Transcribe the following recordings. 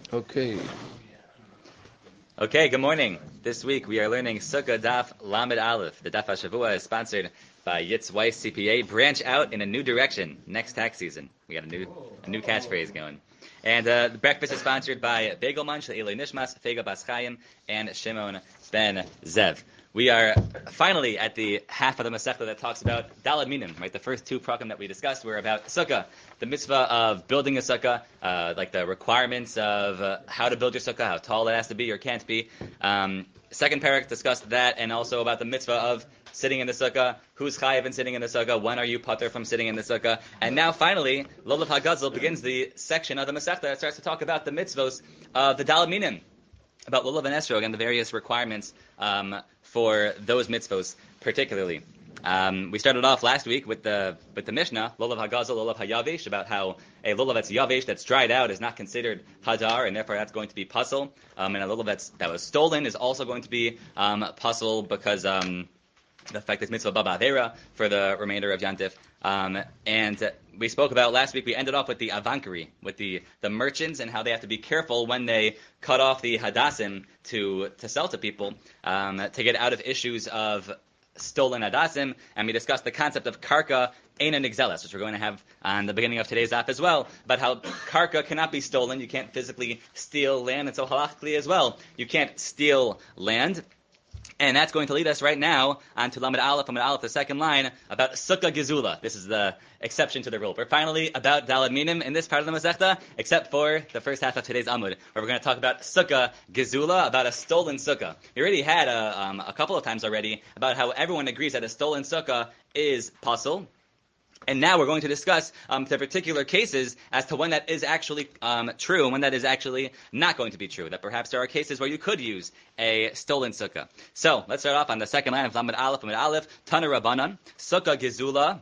Okay. Okay, good morning. This week we are learning Sukkah Daf Lamed Aleph. The Daf HaShavua is sponsored by Yitz Weiss CPA. Branch out in a new direction next tax season. We got a new catchphrase going. And the breakfast is sponsored by Bagel Munch, Eloi Nishmas, Fega Bas Chaim, and Shimon Ben Zev. We are finally at the half of the Masechta that talks about Daled Minim, right? The first two prakim that we discussed were about Sukkah, the mitzvah of building a Sukkah, like the requirements of how to build your Sukkah, how tall it has to be or can't be. Second parak discussed that, and also about the mitzvah of sitting in the Sukkah, who's chayav in sitting in the Sukkah, when are you pater from sitting in the Sukkah. And now finally, Lulav HaGazal begins the section of the Masechta that starts to talk about the mitzvos of the Daled Minim, about Lulav and Esrog and the various requirements for those mitzvos particularly. We started off last week with the Mishnah, Lulav HaGazal, Lulav HaYavesh, about how a Lulav that's Yavesh, that's dried out, is not considered Hadar, and therefore that's going to be Puzzle. And a Lulav that was stolen is also going to be Puzzle because the fact that mitzvah Baba Avera for the remainder of Yantif. And we spoke about last week, we ended off with the Avankari, with the merchants and how they have to be careful when they cut off the Hadassim to sell to people, to get out of issues of stolen Hadassim. And we discussed the concept of Karka Ein Nigzeles, which we're going to have on the beginning of today's app as well, about how Karka cannot be stolen. You can't physically steal land, and so halachically as well, you can't steal land. And that's going to lead us right now on to Lamed Aleph, the second line, about Sukkah Gezula. This is the exception to the rule. We're finally about Daled Minim in this part of the Masechta, except for the first half of today's Amud, where we're going to talk about Sukkah Gezula, about a stolen Sukkah. We already had a couple of times already about how everyone agrees that a stolen Sukkah is puzzle. And now we're going to discuss the particular cases as to when that is actually true and when that is actually not going to be true. That perhaps there are cases where you could use a stolen sukkah. So let's start off on the second line of Lamed Aleph, Tana Rabbanan, Sukkah Gezula,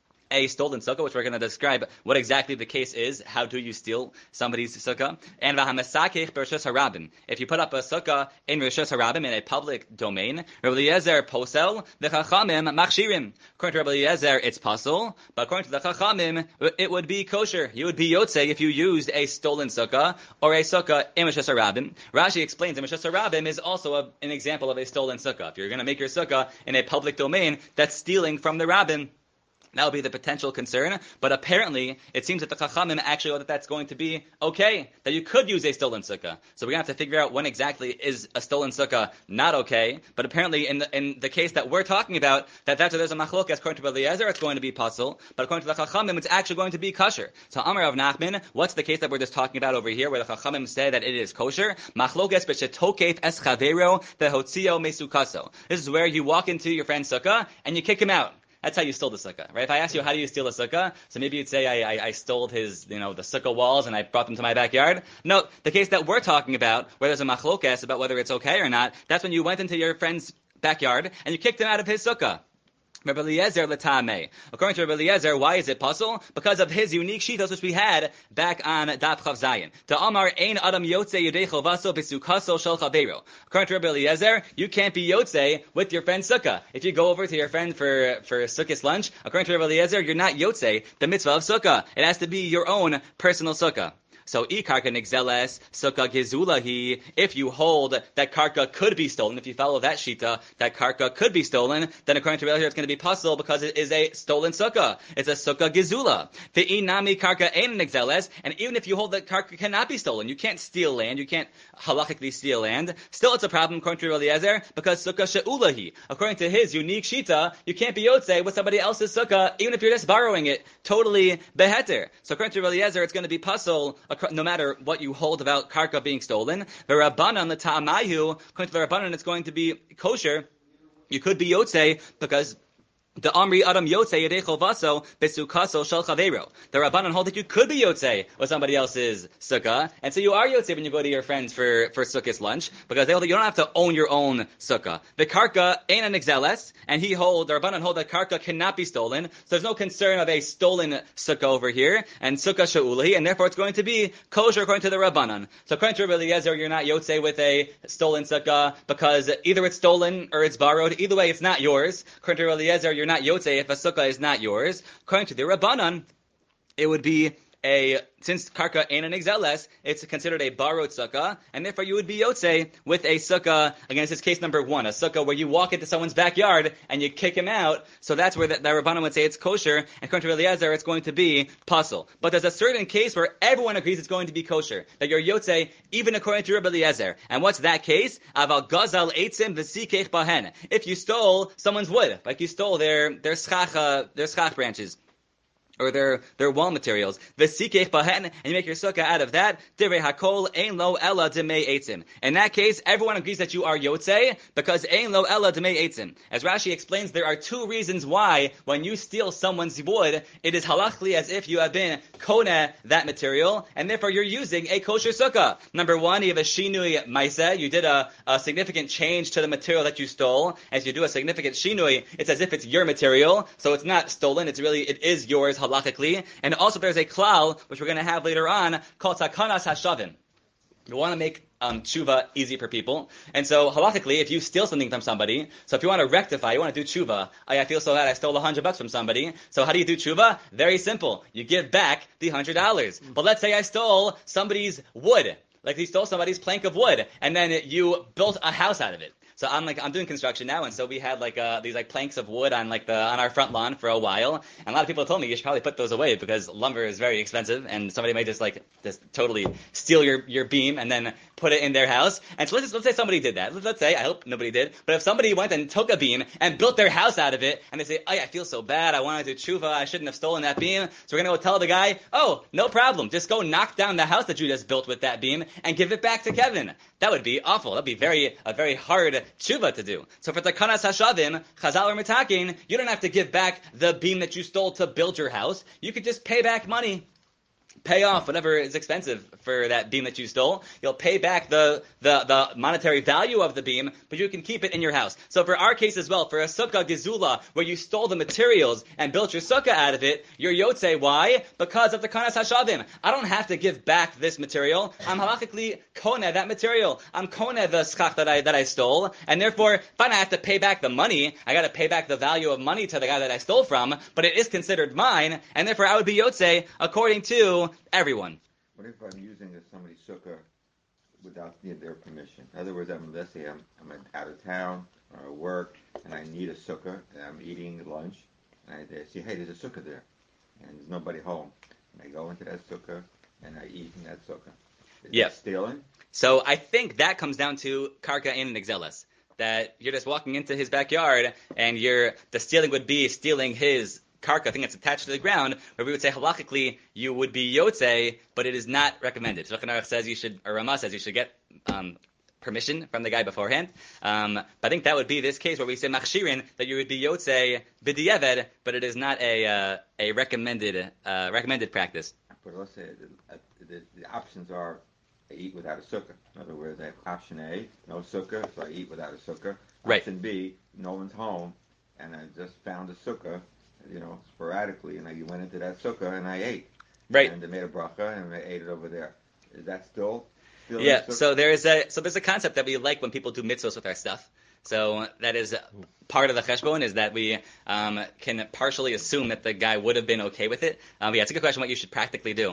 a stolen sukkah, which we're going to describe what exactly the case is. How do you steal somebody's sukkah? And v'hamasakech b'reshus harabim. If you put up a sukkah in reshus harabim, in a public domain, Rabbi Eliezer posel, v'chachamim machshirim. According to Rabbi Eliezer, it's puzzle, but according to the chachamim, it would be kosher. You would be yotze if you used a stolen sukkah or a sukkah in reshus harabim. Rashi explains that reshus harabim is also an example of a stolen sukkah. If you're going to make your sukkah in a public domain, that's stealing from the rabbin. That would be the potential concern, but apparently it seems that the Chachamim actually know that that's going to be okay, that you could use a stolen sukkah. So we're going to have to figure out when exactly is a stolen sukkah not okay, but apparently in the case that we're talking about, that's where there's a machlokes, according to Rabbi Eliezer, it's going to be puzzle, but according to the Chachamim, it's actually going to be kosher. So Amar Rav Nachman, what's the case that we're just talking about over here, where the Chachamim say that it is kosher? Machlokes b'shetokef es chavero vehotzio mesukaso. This is where you walk into your friend's sukkah and you kick him out. That's how you stole the sukkah, right? If I ask you, how do you steal a sukkah? So maybe you'd say, I stole his, the sukkah walls and I brought them to my backyard. No, the case that we're talking about, where there's a machlokes about whether it's okay or not, that's when you went into your friend's backyard and you kicked him out of his sukkah. Rabbi Eliezer l'tameh. According to Rabbi Eliezer, why is it puzzle? Because of his unique shitos, which we had back on Daf Chav Zayin. To Amar ein adam yotze yedei chovaso b'sukaso shel chaveiro. According to Rabbi Eliezer, you can't be yotze with your friend's sukkah. If you go over to your friend for sukkah's lunch, according to Rabbi Eliezer, you're not yotze the mitzvah of sukkah. It has to be your own personal sukkah. So, karka nigzeles, sukkah gezulahi, if you hold that karka could be stolen, if you follow that shita, that karka could be stolen, then according to Rabbi Eliezer, it's going to be possible because it is a stolen sukkah. It's a sukkah gezula. Ve'inami karka ein nigzeles, and even if you hold that karka cannot be stolen, you can't steal land, you can't halachically steal land, still it's a problem according to Rabbi Eliezer, because sukkah she'ulahi. According to his unique shita, you can't be yotze with somebody else's sukkah, even if you're just borrowing it, totally beheter. So according to Rabbi Eliezer, it's going to be puzzle no matter what you hold about karka being stolen. The Rabbanan, the Ta'amayu, according to the Rabbanan, it's going to be kosher. You could be yotze because the Amri Adam Yotze Yedei Chovaso Besukaso Shel Chaveiro. The Rabbanan hold that you could be Yotze with somebody else's sukkah, and so you are Yotze when you go to your friends for sukkah's lunch, because they hold that you don't have to own your own sukkah. The karka ain't an exeles, and the Rabbanan hold that karka cannot be stolen, so there's no concern of a stolen sukkah over here, and sukkah she'ulahi, and therefore it's going to be kosher according to the Rabbanan. So according to Rabbi Eliezer, you're not Yotze with a stolen sukkah, because either it's stolen or it's borrowed. Either way, it's not yours. According to Rabbi Eliezer, you're not Yotze if a sukkah is not yours. According to the Rabbanan, it would be since karka ain't an exeles, it's considered a borrowed sukkah, and therefore you would be yotze with a sukkah. Again, this is case number 1, a sukkah where you walk into someone's backyard and you kick him out. So that's where the Rabbanan would say it's kosher, and according to Eliezer, it's going to be pasul. But there's a certain case where everyone agrees it's going to be kosher, that you're yotze even according to Rabbi Eliezer. And what's that case? Aval gazal eitzim v'sikech bahen. If you stole someone's wood, like you stole their schach branches, or their wall materials, v'sikech bahen, and you make your sukkah out of that, divrei hakol ein lo ella demei eitzim. In that case, everyone agrees that you are yotze, because ein lo ella demei eitzim. As Rashi explains, there are 2 reasons why, when you steal someone's wood, it is halachli as if you have been koneh that material, and therefore you're using a kosher sukkah. Number 1, you have a shinui maiseh, you did a significant change to the material that you stole. As you do a significant shinui, it's as if it's your material, so it's not stolen, it is yours halachically. And also there's a klal, which we're going to have later on, called takanas hashavim. You want to make tshuva easy for people. And so halachically, if you steal something from somebody, so if you want to rectify, you want to do tshuva, I feel so bad, I stole $100 from somebody. So how do you do tshuva? Very simple. You give back the $100. But let's say I stole somebody's wood. Like you stole somebody's plank of wood, and then you built a house out of it. So I'm doing construction now, and so we had these planks of wood on our front lawn for a while, and a lot of people told me you should probably put those away because lumber is very expensive, and somebody may just totally steal your beam and then put it in their house. And so let's say somebody did that. Let's say, I hope nobody did, but if somebody went and took a beam and built their house out of it, and they say, I feel so bad, I want to do tshuva, I shouldn't have stolen that beam, so we're going to go tell the guy, oh, no problem, just go knock down the house that you just built with that beam and give it back to Kevin. That would be awful. That would be a very hard tshuva to do. So for takanas hashavim, chazal or mitakin, you don't have to give back the beam that you stole to build your house. You could just pay back money. Pay off whatever is expensive for that beam that you stole. You'll pay back the monetary value of the beam, but you can keep it in your house. So for our case as well, for a sukkah gezula, where you stole the materials and built your sukkah out of it, you're yotze. Why? Because of the kanas hashavim. I don't have to give back this material. I'm halachically koneh that material. I'm koneh the schach that I stole, and therefore, if I don't have to pay back the money, I got to pay back the value of money to the guy that I stole from, but it is considered mine, and therefore I would be yotze according to everyone. What if I'm using somebody's sukkah without their permission? In other words, let's say I'm out of town or at work and I need a sukkah and I'm eating lunch and I see, hey, there's a sukkah there and there's nobody home. And I go into that sukkah and I eat in that sukkah. Is that stealing? So I think that comes down to karka in an exeles. That you're just walking into his backyard and the stealing would be stealing his karka, thing that's attached to the ground, where we would say halachically you would be yotze, but it is not recommended. Shulchan Aruch says Rama says you should get permission from the guy beforehand. But I think that would be this case where we say machshirin, that you would be yotze b'di'eved, but it is not a recommended practice. But let's say the options are I eat without a sukkah. In other words, I have option A, no sukkah, so I eat without a sukkah. Right. Option B, no one's home, and I just found a sukkah, sporadically, and I went into that sukkah and I ate. Right. And they made a bracha and I ate it over there. Is that still yeah. So there's a concept that we like when people do mitzvahs with our stuff. So that is part of the cheshbon, is that we can partially assume that the guy would have been okay with it. It's a good question what you should practically do.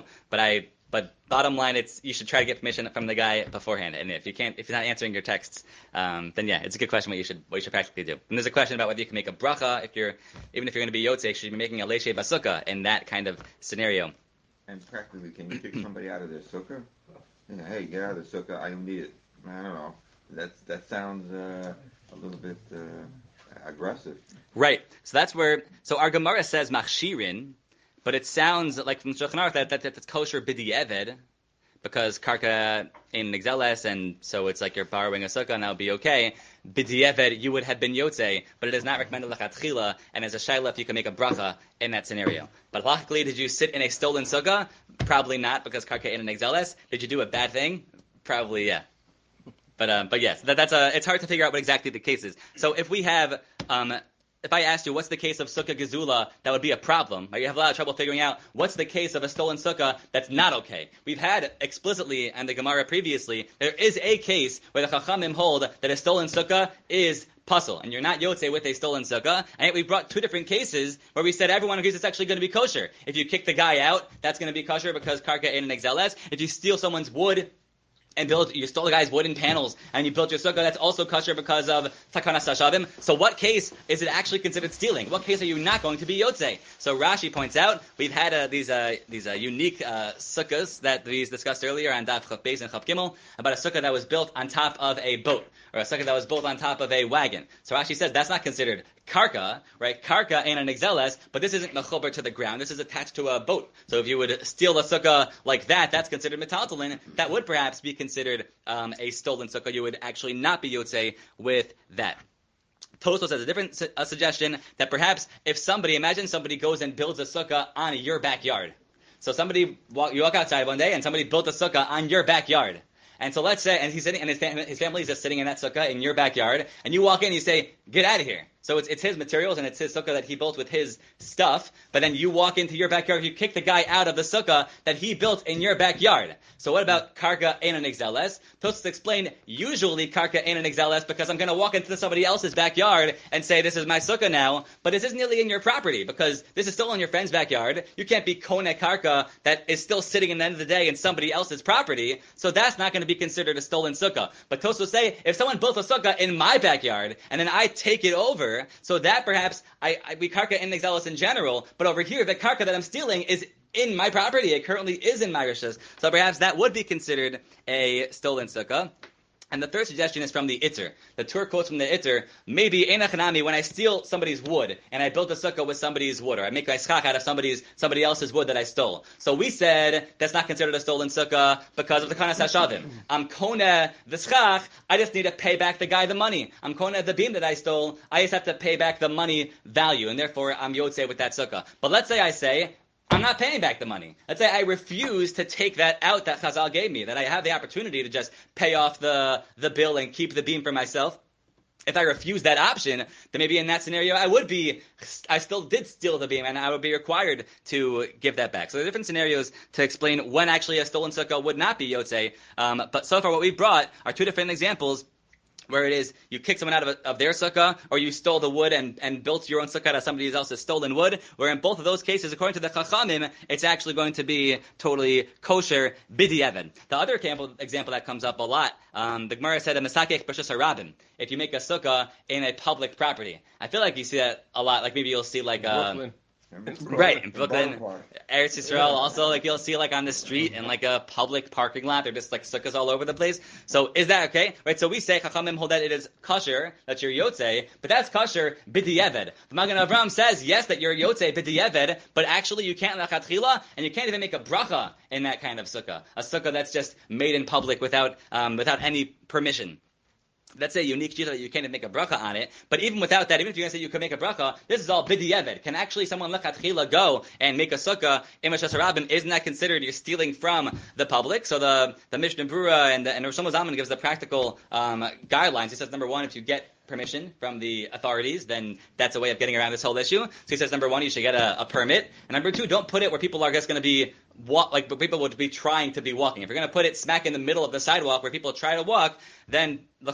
But bottom line, you should try to get permission from the guy beforehand. And if you're not answering your texts, then it's a good question what you should practically do. And there's a question about whether you can make a bracha even if you're going to be yotze, should you be making a leishe basukah in that kind of scenario? And practically, can you kick somebody out of their sukkah? Hey, get out of the sukkah. I don't need it. I don't know. That sounds a little bit aggressive. Right. So our Gemara says machshirin. But it sounds like from Shulchan Aruch that it's kosher b'di'eved, because karka in exeles, and so it's like you're borrowing a sukkah, and that would be okay. B'di'eved, you would have been yotze, but it is not recommended lechatchila, and as a shayla, if you can make a bracha in that scenario. But halachically, did you sit in a stolen sukkah? Probably not, because karka in an exeles. Did you do a bad thing? Probably, yeah. But yes, it's hard to figure out what exactly the case is. So if we have if I asked you what's the case of sukkah gezula, that would be a problem. Right? You have a lot of trouble figuring out what's the case of a stolen sukkah that's not okay. We've had explicitly, and the Gemara previously, there is a case where the Chachamim hold that a stolen sukkah is puzzle, and you're not yotze with a stolen sukkah. And yet we brought two different cases where we said everyone agrees it's actually going to be kosher. If you kick the guy out, that's going to be kosher because karka ain't an exeles. If you steal someone's wood and you stole the guy's wooden panels and you built your sukkah, that's also kosher because of takanas hashavim. So what case is it actually considered stealing? What case are you not going to be yotze? So Rashi points out we've had these unique sukkahs that we discussed earlier on Daf Chaf Beis and Chaf Gimel about a sukkah that was built on top of a boat, or a sukkah that was built on top of a wagon. So Rashi says that's not considered karka, right? Karka ain't an exeles, but this isn't mechober to the ground. This is attached to a boat. So if you would steal a sukkah like that, that's considered metaltalin. That would perhaps be considered a stolen sukkah. You would actually not be yotze with that. Tosfos has a different suggestion that perhaps if imagine somebody goes and builds a sukkah on your backyard. So you walk outside one day and somebody built a sukkah on your backyard. And so let's say, and he's sitting, and his family is just sitting in that sukkah in your backyard, and you walk in and you say, get out of here. So it's his materials and it's his sukkah that he built with his stuff, but then you walk into your backyard, you kick the guy out of the sukkah that he built in your backyard. So what about karka ein an exeles? Tosfos explained, usually karka ein an exeles because I'm going to walk into somebody else's backyard and say, this is my sukkah now, but this isn't really in your property because this is still in your friend's backyard. You can't be kone karka that is still sitting in the end of the day in somebody else's property, so that's not going to be considered a stolen sukkah. But Tosfos say, if someone built a sukkah in my backyard and then I take it over, so that perhaps we karka in exelis in general, but over here the karka that I'm stealing is in my property. It currently is in my rishus. So perhaps that would be considered a stolen sukkah. And the third suggestion is from the Itzer. The Tur quotes from the Itzer, maybe enachanami, when I steal somebody's wood and I built a sukkah with somebody's wood, or I make a schach out of somebody else's wood that I stole. So we said that's not considered a stolen sukkah because of the kanas hashavim. I'm kona the schach, I just need to pay back the guy the money. I'm kona the beam that I stole, I just have to pay back the money value, and therefore I'm yotze with that sukkah. But let's say I say, I'm not paying back the money. Let's say I refuse to take that out that Chazal gave me, that I have the opportunity to just pay off the bill and keep the beam for myself. If I refuse that option, then maybe in that scenario I still did steal the beam and I would be required to give that back. So there are different scenarios to explain when actually a stolen sukkah would not be yotze. But so far what we brought are two different examples where it is you kick someone out of their sukkah, or you stole the wood and built your own sukkah out of somebody else's stolen wood, where in both of those cases, according to the Chachamim, it's actually going to be totally kosher b'di'evad. The other example that comes up a lot, the Gemara said, "Mesakech b'shus harabim." If you make a sukkah in a public property, I feel like you see that a lot. Like maybe you'll see like Brooklyn. Right, in Brooklyn, Eretz Yisrael, also like you'll see like on the street in like a public parking lot, they're just like sukkahs all over the place. So is that okay? Right, so we say Chachamim hold that it is kosher, that you're yotze, but that's kosher b'di'evad. The Magen Avraham says yes that you're yotze b'di'evad, but actually you can't lachatchila, and you can't even make a bracha in that kind of sukkah, a sukkah that's just made in public without any permission. That's a unique shita that you can't even make a bracha on it. But even without that, even if you're going to say you can make a bracha, this is all b'di'evad. Can actually someone lechatchila go and make a sukkah in Meshas Harabim? Isn't that considered you're stealing from the public? So the Mishnah Brura and Rosh Zalman gives the practical guidelines. He says, number one, if you get permission from the authorities, then that's a way of getting around this whole issue. So he says, number one, you should get a permit. And number two, don't put it where people are just going to be people would be trying to be walking. If you're going to put it smack in the middle of the sidewalk where people try to walk, then the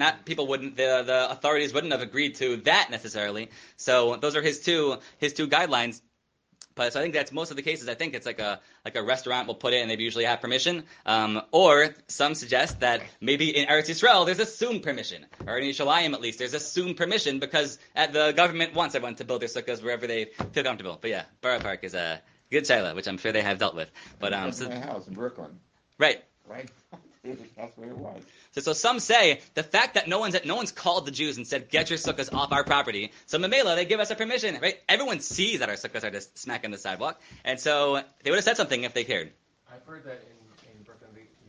authorities wouldn't have agreed to that necessarily. So those are his two guidelines. But so I think that's most of the cases. I think it's like a restaurant will put it and they usually have permission. Or some suggest that maybe in Eretz Yisrael there's assumed permission, or in Yerushalayim at least there's assumed permission because the government wants everyone to build their sukkahs wherever they feel comfortable. But yeah, Borough Park is a good shaila, which I'm sure they have dealt with. But that's my house in Brooklyn. Right. That's where it was. So some say the fact that no one's called the Jews and said, get your sukkahs off our property, so Mamela, they give us a permission, right? Everyone sees that our sukkahs are just smack on the sidewalk, and so they would have said something if they cared. I've heard that in Brooklyn,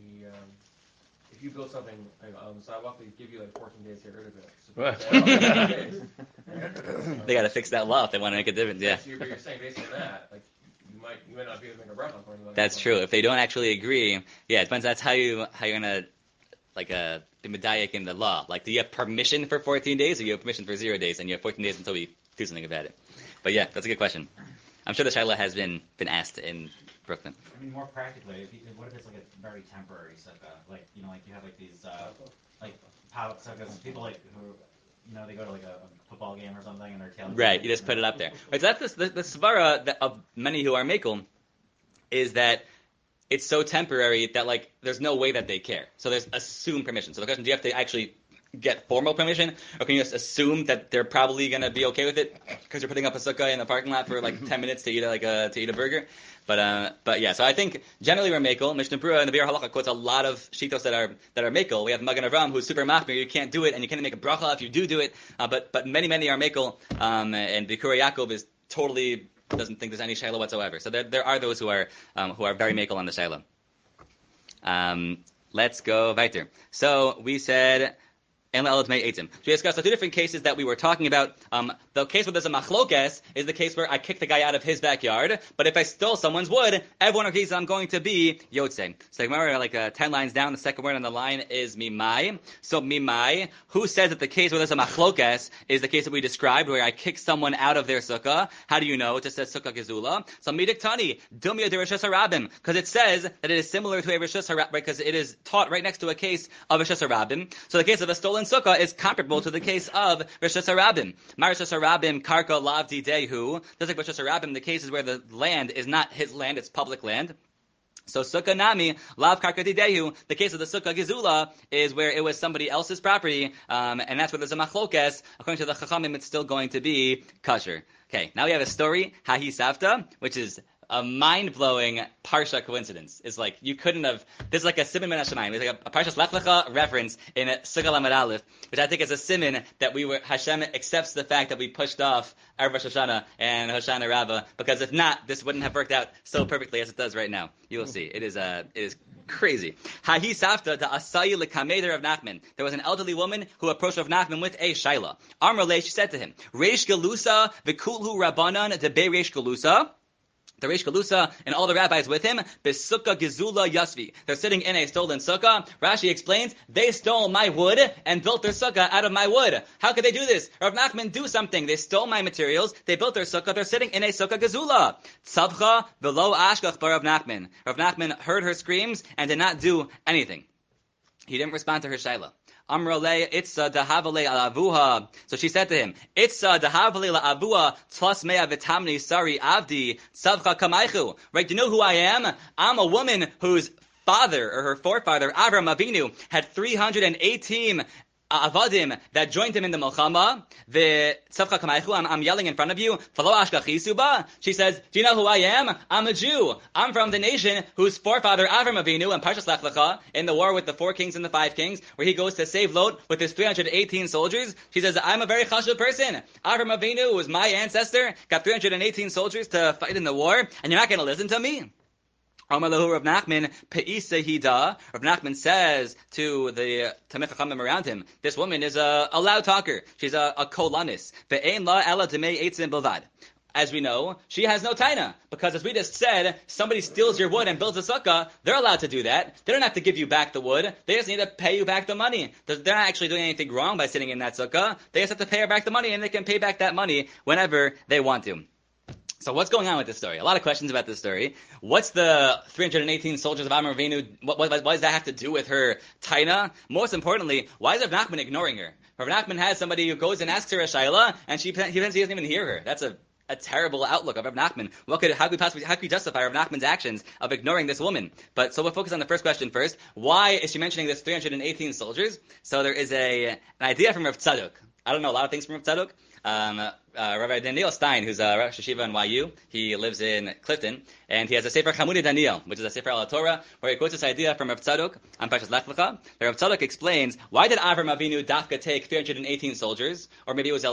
if you build something on the sidewalk, they give you like 14 days to get rid of it. They got to fix that law if they want to make a difference, yeah. So you're saying based on that, like, you might not be able to make a bracha according to that. That's true. If they don't actually agree, yeah, it depends. That's how you're gonna be medayek in the law. Like, do you have permission for 14 days, or you have permission for 0 days, and you have 14 days until we do something about it. But yeah, that's a good question. I'm sure the shaila has been asked in Brooklyn. I mean, more practically, what if it's like a very temporary sukkah? Like, you know, like you have like these, like pop-up sukkahs, people like who, you know, they go to like a football game or something and they're tailing. Right, you just put it up there. Right, so that's the svara of many who are makel is that it's so temporary that like there's no way that they care. So there's assumed permission. So the question: do you have to actually get formal permission, or can you just assume that they're probably going to be okay with it because you're putting up a sukkah in the parking lot for like 10 minutes to eat a burger? But yeah. So I think generally we're makel. Mishnah Berurah and the Biur Halacha quotes a lot of shitos that are makel. We have Magen Avraham who's super machmir. You can't do it, and you can't make a bracha if you do it. But many are makel. And Bikur Yaakov is totally doesn't think there's any shayla whatsoever. So there are those who are very makel on the shayla. Let's go weiter. So we said. And we discussed the two different cases that we were talking about. The case where there's a machlokes is the case where I kicked the guy out of his backyard. But if I stole someone's wood, everyone agrees I'm going to be yotze. So like 10 lines down, the second word on the line is mimai. So mimai, who says that the case where there's a machlokes is the case that we described where I kick someone out of their sukkah? How do you know? It just says sukkah gezula. So midik tani, dumya de rishus harabim, because it says that it is similar to a rishus harabim, because it is taught right next to a case of rishus harabim. So the case of a stolen sukkah is comparable to the case of Rishus Harabim. Marishus Harabim karka lavdi dehu. Just like Rishus Harabim, the cases where the land is not his land, it's public land. So sukkah nami lav karka didehu. The case of the sukkah gezula is where it was somebody else's property, and that's where there's a machlokes. According to the chachamim, it's still going to be kosher. Okay, now we have a story Hahi Savta, which is a mind-blowing parsha coincidence. It's like you couldn't have. This is like a siman min hashamayim. It's like a parshas Lech Lecha reference in Sukkah Lamed Aleph, which I think is a siman that Hashem accepts the fact that we pushed off Erev Rosh Hashanah and Hoshana Rabbah, because if not, this wouldn't have worked out so perfectly as it does right now. You will see. It is crazy. Hahi Savta the Asayi lekameder of Nachman. There was an elderly woman who approached Rav Nachman with a shaila. Amrle, she said to him, Reish Galusa v'kulhu Rabbanan debe Reish Galusa. The Reish Galusa and all the rabbis with him, Besukkah Gezula Yasvi. They're sitting in a stolen sukkah. Rashi explains, they stole my wood and built their sukkah out of my wood. How could they do this? Rav Nachman do something. They stole my materials. They built their sukkah. They're sitting in a sukkah Gezula. Tzavcha v'lo ashkach bar Rav Nachman. Rav Nachman heard her screams and did not do anything. He didn't respond to her shaila. Amrale, itza dahavale alavuha. So she said to him, itza dahavale la'avuha tlas mea v'tamni sari avdi tzavcha kamaychu. Right, do you know who I am? I'm a woman whose father, or her forefather, Avram Avinu, had 318 avadim that joined him in the Milchama. The tzavcha kamaychu, I'm yelling in front of you. Falo ashkachisuba. She says, do you know who I am? I'm a Jew. I'm from the nation whose forefather Avram Avinu in Parshas Lech Lecha, in the war with the 4 kings and the 5 kings, where he goes to save Lot with his 318 soldiers. She says, I'm a very chashuv person. Avram Avinu was my ancestor, got 318 soldiers to fight in the war, and you're not going to listen to me? Amar lahu Rav Nachman pe'isa hida. Rav Nachman says to the Tamei Chachamim around him, this woman is a loud talker. She's a kolanis. Ve'ein la ela demei eitzim bilvad. As we know, she has no taina, because as we just said, somebody steals your wood and builds a sukkah, they're allowed to do that. They don't have to give you back the wood. They just need to pay you back the money. They're not actually doing anything wrong by sitting in that sukkah. They just have to pay her back the money, and they can pay back that money whenever they want to. So what's going on with this story? A lot of questions about this story. What's the 318 soldiers of Avram Avinu? What does that have to do with her taina? Most importantly, why is Rav Nachman ignoring her? Rav Nachman has somebody who goes and asks her a shaila, and he doesn't even hear her. That's a terrible outlook of Rav Nachman. How could we justify Rav Nachman's actions of ignoring this woman? But so we'll focus on the first question first. Why is she mentioning this 318 soldiers? So there is an idea from Rav Tzadok. I don't know a lot of things from Rav Tzadok. Rabbi Daniel Stein, who's a Rosh Hashiva in YU, he lives in Clifton, and he has a Sefer Chamudi Daniel, which is a Sefer al Torah, where he quotes this idea from Rav Tzadok on Parshas Lech Lecha. Rav Tzadok explains, why did Avram Avinu dafka take 318 soldiers? Or maybe it was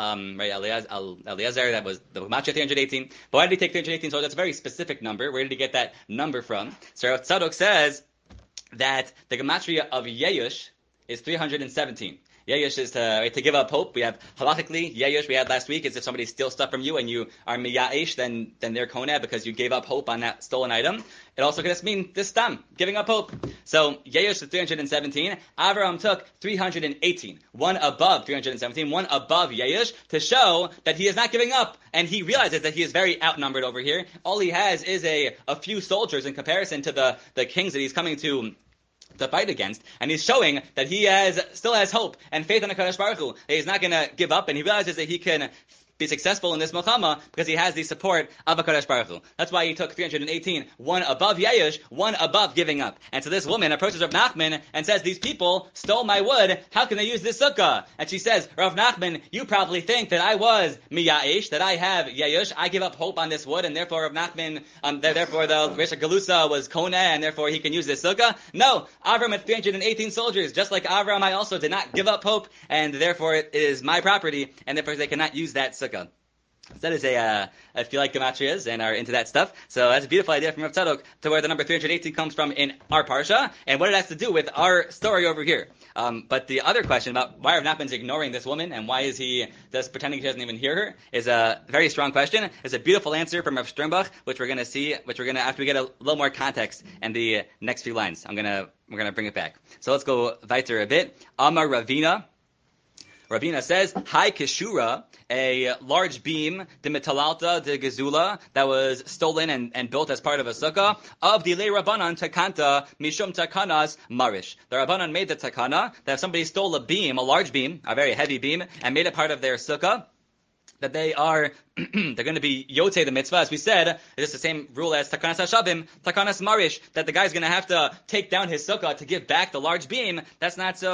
Eliezer that was the Gematria 318. But why did he take 318 soldiers? That's a very specific number. Where did he get that number from? So Rav Tzadok says that the Gematria of Yeush is 317. Yeyish is to give up hope. We have halachically, Yeyish we had last week is if somebody steals stuff from you and you are miya'ish, then they're koneh because you gave up hope on that stolen item. It also could just mean this stam, giving up hope. So Yeyish is 317. Avraham took 318. One above 317, one above Yeyish to show that he is not giving up. And he realizes that he is very outnumbered over here. All he has is a few soldiers in comparison to the kings that he's coming to fight against, and he's showing that he still has hope and faith in HaKadosh Baruch Hu, that he's not going to give up, and he realizes that he can be successful in this milchama because he has the support of HaKadosh Baruch Hu. That's why he took 318, one above Yeyish, one above giving up. And so this woman approaches Rav Nachman and says, these people stole my wood, how can they use this sukkah? And she says, Rav Nachman, you probably think that I was miya'ish, that I have Yeyish, I give up hope on this wood, and therefore Rav Nachman, therefore the Rish Galusa was koneh, and therefore he can use this sukkah. No, Avram had 318 soldiers, just like Avram, I also did not give up hope, and therefore it is my property, and therefore they cannot use that sukkah. So that is if you like gematrias and are into that stuff. So that's a beautiful idea from Rav Tzadok to where the number 318 comes from in our parsha, and what it has to do with our story over here. But the other question about why Rav Nachman's ignoring this woman and why is he just pretending he doesn't even hear her is a very strong question. It's a beautiful answer from Rav Sternbach, which we're going to see, after we get a little more context in the next few lines. We're going to bring it back. So let's go weiter a bit. Amar Ravina. Ravina says, Hi Kishura, a large beam, the metalalta, the gezula, that was stolen and built as part of a sukkah, of the lei Rabbanan takanta, mishum takanas marish. The Rabbanan made the takana, that if somebody stole a beam, a large beam, a very heavy beam, and made it part of their sukkah, that they're going to be yotzei the mitzvah. As we said, it's the same rule as takanas hashavim, takanas marish, that the guy's going to have to take down his sukkah to give back the large beam. That's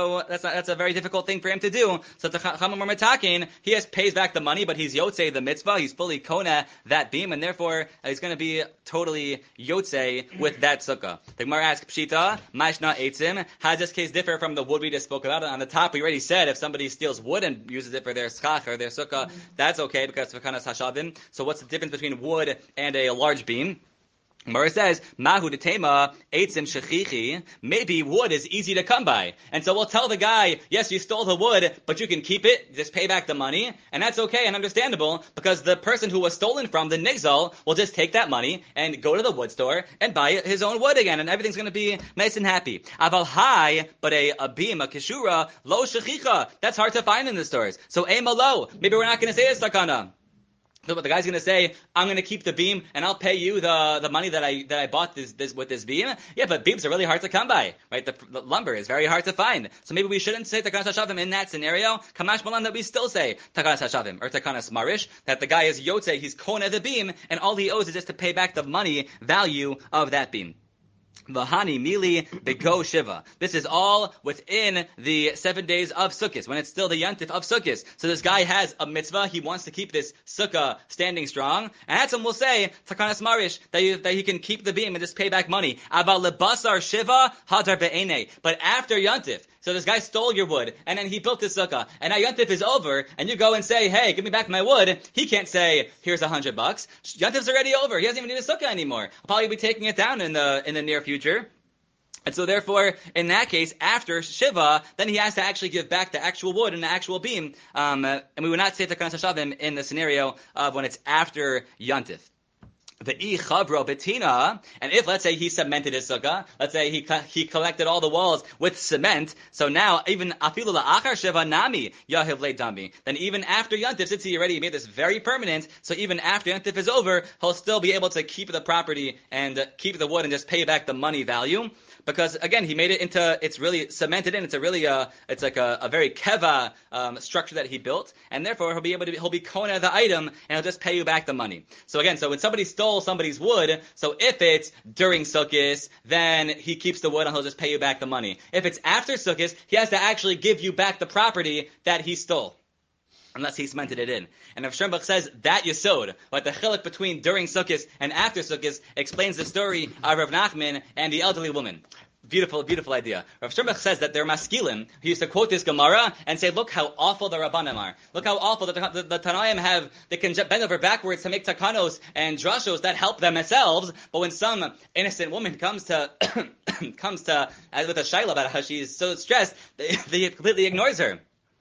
a very difficult thing for him to do. So Chachamim are metakin, he pays back the money, but he's yotzei the mitzvah, he's fully koneh that beam, and therefore he's going to be totally yotzei with that sukkah. The Gemara asks, Pshita, mashna eitzim, how does this case differ from the wood we just spoke about? On the top, we already said if somebody steals wood and uses it for their schach or their sukkah, that's okay because of takanas hashavim. So what's the difference between wood and a large beam? Gemara says, Mahu detema eitzim shechichi. Maybe wood is easy to come by. And so we'll tell the guy, yes, you stole the wood, but you can keep it, just pay back the money. And that's okay and understandable because the person who was stolen from, the nigzal, will just take that money and go to the wood store and buy his own wood again. And everything's going to be nice and happy. Aval hai, but a beam, a kishura, lo shechicha. That's hard to find in the stores. So ema lo. Maybe we're not going to say it's takana. So what the guy's going to say, I'm going to keep the beam and I'll pay you the money that I bought this with this beam. Yeah, but beams are really hard to come by, right? The lumber is very hard to find. So maybe we shouldn't say takanas hashavim in that scenario. Kamash malan, that we still say takanas hashavim or takanas marish, that the guy is yotzei, he's koneh the beam, and all he owes is just to pay back the money value of that beam. Vahani mili bego shiva. This is all within the 7 days of Sukkot, when it's still the yantif of Sukkot. So this guy has a mitzvah. He wants to keep this sukkah standing strong. And Hatzim will say, takanas marish, that he can keep the beam and just pay back money. Aval lebasar shiva hadar be'ene. But after yantif, so this guy stole your wood, and then he built this sukkah, and now yantif is over, and you go and say, hey, give me back my wood. He can't say, here's $100. Yantif's already over. He doesn't even need a sukkah anymore. I'll probably be taking it down in the near future. And so therefore, in that case, after Shiva, then he has to actually give back the actual wood and the actual beam. And we would not say takanas hashavim in the scenario of when it's after yantif. The chavro betina, and if let's say he cemented his sukkah, let's say he collected all the walls with cement, so now even afilu la'achar sheva nami yahiv le'dami, then even after yantif, since he already made this very permanent, so even after yantif is over, he'll still be able to keep the property and keep the wood and just pay back the money value. Because again, he made it it's really cemented in. It's it's like a very keva structure that he built, and therefore he'll be koneh the item, and he'll just pay you back the money. So again, so when somebody stole somebody's wood, so if it's during Sukkot, then he keeps the wood and he'll just pay you back the money. If it's after Sukkot, he has to actually give you back the property that he stole, unless he cemented it in. And Rav Sternbach says that yesod, like the chiluk between during Sukkot and after Sukkot, explains the story of Rav Nachman and the elderly woman. Beautiful, beautiful idea. Rav Sternbach says that they're maskilim. He used to quote this Gemara and say, look how awful the Rabbanim are. Look how awful the Tanaim have. They can bend over backwards to make takanos and drashos that help themselves. But when some innocent woman comes to with a shaila about how she's so stressed, he completely ignores her.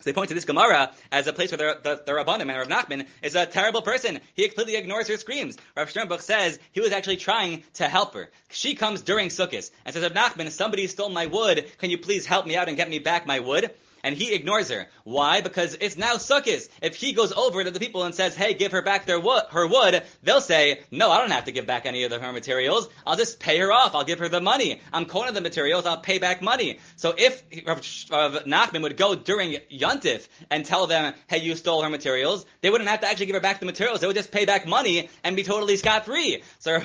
they point to this Gemara as a place where the Rabbanim and Rav Nachman is a terrible person. He completely ignores her screams. Rav Sternbuch says he was actually trying to help her. She comes during Sukkot and says, Rav Nachman, somebody stole my wood. Can you please help me out and get me back my wood? And he ignores her. Why? Because it's now Sukkot. If he goes over to the people and says, hey, give her back her wood, they'll say, no, I don't have to give back any of her materials. I'll just pay her off. I'll give her the money. I'm calling the materials. I'll pay back money. So if Rav Nachman would go during Yontif and tell them, hey, you stole her materials, they wouldn't have to actually give her back the materials. They would just pay back money and be totally scot-free. So...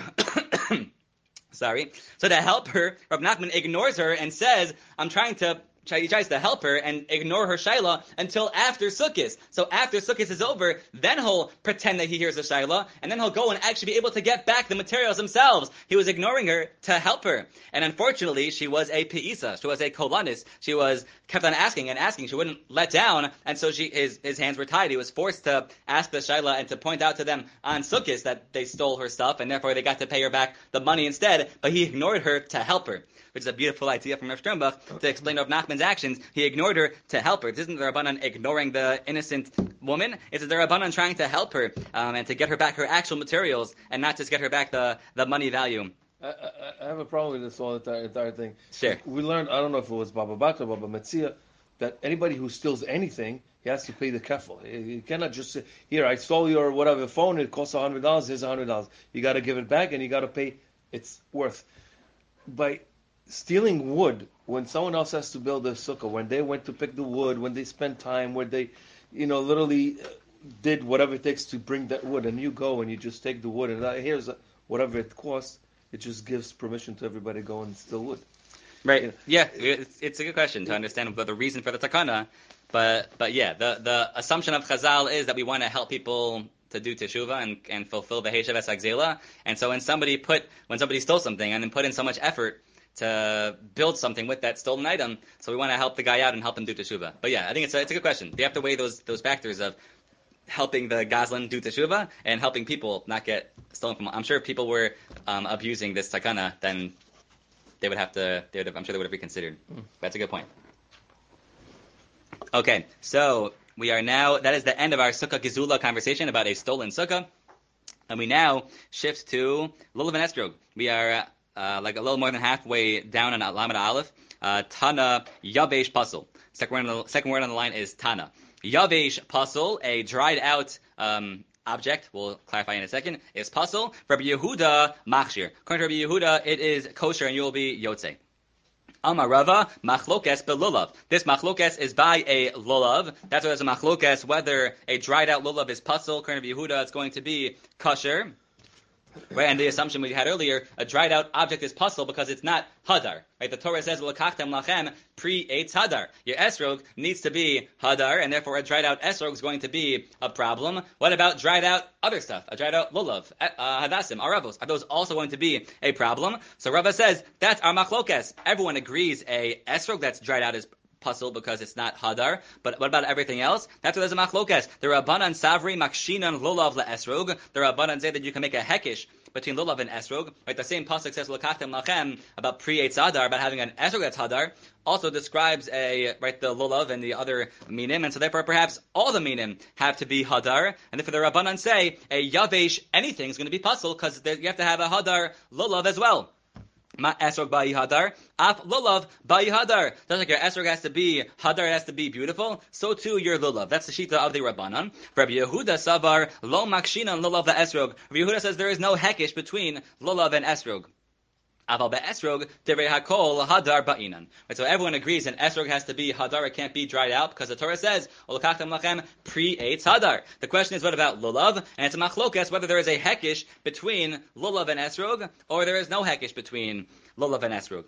Sorry. So to help her, Rav Nachman ignores her and says, he tries to help her and ignore her shaila until after Sukkot. So after Sukkot is over, then he'll pretend that he hears the shaila, and then he'll go and actually be able to get back the materials themselves. He was ignoring her to help her. And unfortunately, she was a pe'isa. She was a kolanis. She kept on asking and asking. She wouldn't let down, and so his hands were tied. He was forced to ask the shaila and to point out to them on Sukkot that they stole her stuff, and therefore they got to pay her back the money instead, but he ignored her to help her, which is a beautiful idea from Rav Sternbuch to explain Rav Nachman's actions. He ignored her to help her. This isn't the Rabbanan ignoring the innocent woman. It's the Rabbanan trying to help her and to get her back her actual materials and not just get her back the money value. I have a problem with this whole entire thing. Sure. We learned, I don't know if it was Baba Batra, Baba Metzia, that anybody who steals anything, he has to pay the kefil. You cannot just say, here, I stole your whatever phone, it costs $100, here's $100. You got to give it back and you got to pay its worth. By stealing wood, when someone else has to build a sukkah, when they went to pick the wood, when they spent time, where they, literally did whatever it takes to bring that wood, and you go and you just take the wood, and here's whatever it costs, it just gives permission to everybody to go and steal wood. Right. Yeah, it's a good question to understand the reason for the takana, but yeah, the assumption of Chazal is that we want to help people to do teshuvah and fulfill the Heshav Es Agzela, and so when somebody stole something and then put in so much effort to build something with that stolen item, so we want to help the guy out and help him do teshuvah. But yeah, I think it's a good question. You have to weigh those factors of helping the Gazlan do teshuvah and helping people not get stolen from. I'm sure if people were abusing this takana, then I'm sure they would have reconsidered. That's a good point. Okay, so we are now, that is the end of our Sukkah Gezula conversation about a stolen Sukkah. And we now shift to Lulav and Estrog. We are like a little more than halfway down on Lamed Aleph. Tana Yavesh Pasul. Second word on the line is Tana. Yavesh Pasul, a dried out object, we'll clarify in a second, is Pasul. For Rabbi Yehuda, Machshir. According to Rabbi Yehuda, it is kosher and you will be Yotze. Amarava, machlokes belulav. This machlokes is by a lulav. That's why there's a machlokes whether a dried out lulav is pasul. According to Yehuda, it's going to be kosher. Right, and the assumption we had earlier, a dried out object is pasul because it's not hadar. Right, the Torah says l'kachtem lachem pre-eitz hadar. Your esrog needs to be hadar, and therefore a dried out esrog is going to be a problem. What about dried out other stuff? A dried out lulav, hadassim, aravos. Are those also going to be a problem? So Rava says that's our machlokes. Everyone agrees a esrog that's dried out is pasul because it's not hadar. But what about everything else? That's why there's a machlokes. The Rabbanan savri makshinan lulav le'esrog. The Rabbanan say that you can make a hekish between lulav and esrog. Right, the same pasuk says l'kachtem lachem about pre-eitz hadar, about having an esrog that's hadar. Also describes the lulav and the other minim, and so therefore perhaps all the minim have to be hadar. And therefore the Rabbanan say a yavesh anything is going to be pasul because you have to have a hadar lulav as well. Ma esrog ba'i hadar, af lulav ba'i hadar. Just like your esrog has to be hadar, it has to be beautiful, so too your lulav. That's the shita of the Rabbanan. Rabbi Yehuda savar lo makshinan lulav ve'esrog. Rabbi Yehuda says there is no hekish between lulav and esrog. Aval be'esrog divrei hakol hadar ba'inan. Right, so everyone agrees an esrog has to be hadar, it can't be dried out because the Torah says olakachtem lachem pre-eitz hadar. The question is what about lulav? And it's a machlokas whether there is a hekish between lulav and esrog or there is no hekish between lulav and esrog.